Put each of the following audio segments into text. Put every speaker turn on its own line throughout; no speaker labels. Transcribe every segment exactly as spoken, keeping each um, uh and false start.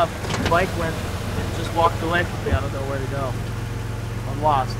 uh, bike went and just walked away from me. I don't know where to go. I'm lost.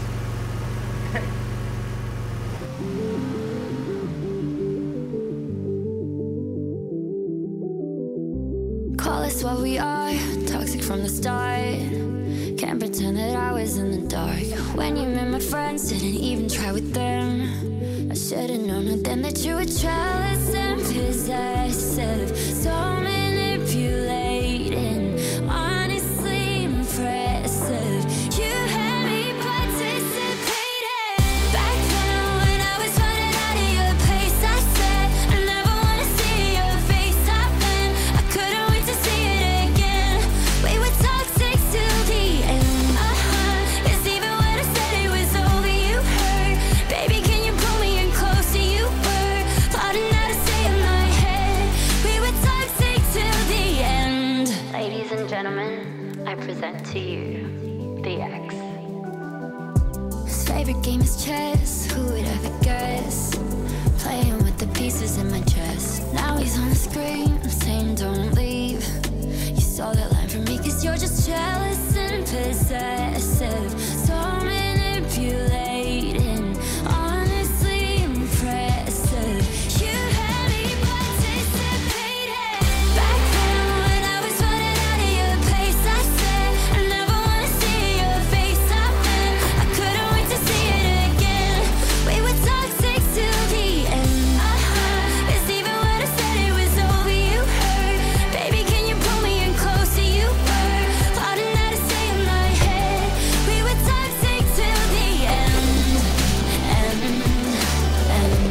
Call us what we are, toxic from the start. Can't pretend that I was in the dark. When you met my friends, didn't even try with them. I should've known it then that you were jealous and possessive. So manipulating, honestly impressive. You had me participating. Back then when I was running out of your place, I said I never wanna see your face. I've been, I couldn't wait to see it again. We were toxic till the end. Uh-huh. It's even when I said it was over, you hurt. Baby, can you pull me in closer? You were plotting how to stay in my head. We were toxic till the end. Ladies and gentlemen, I present to you the X. His favorite game is chess. Who would ever guess? Playing with the pieces in my chest. Now he's on the screen, I'm saying don't leave. You saw that line from me cause you're just jealous and possessive. So manipulating, honestly impressive. You had me participating. Back then when I was running out of your place, I said I never wanna see your face. I've been, I couldn't wait to see it again. We were toxic till the end. Uh-huh. It's even when I said it was over, you hurt. Baby, can you pull me in closer? You were plotting how to stay in my head. We were toxic till the end. End, end.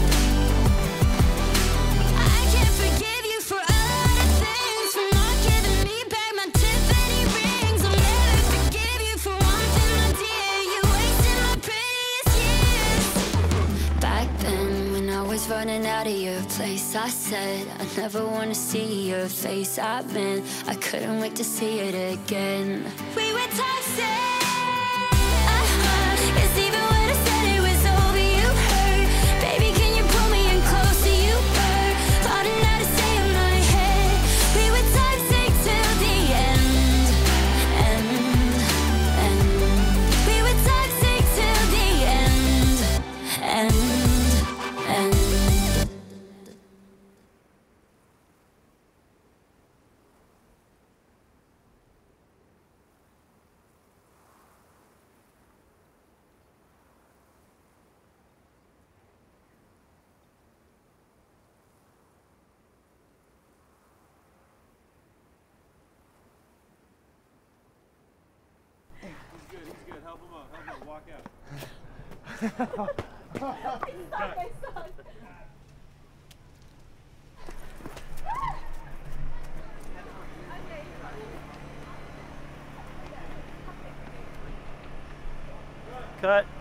I can't forgive you for a lot of things, for not giving me back my Tiffany rings. I'll never forgive you for one thing, my dear. You wasted my prettiest years. Back then, when I was running out of your place, I said I never wanna see your face. I've been, I couldn't wait to see it again. We were toxic. Uh-huh. It's even when I said it was over, you hurt. Baby, can you pull me in closer? You were plotting how to stay in my head. We were toxic till the end. End, end. We were toxic till the end. End, end.
He's good, he's good. Help him out, help him out. Walk out.
Cut.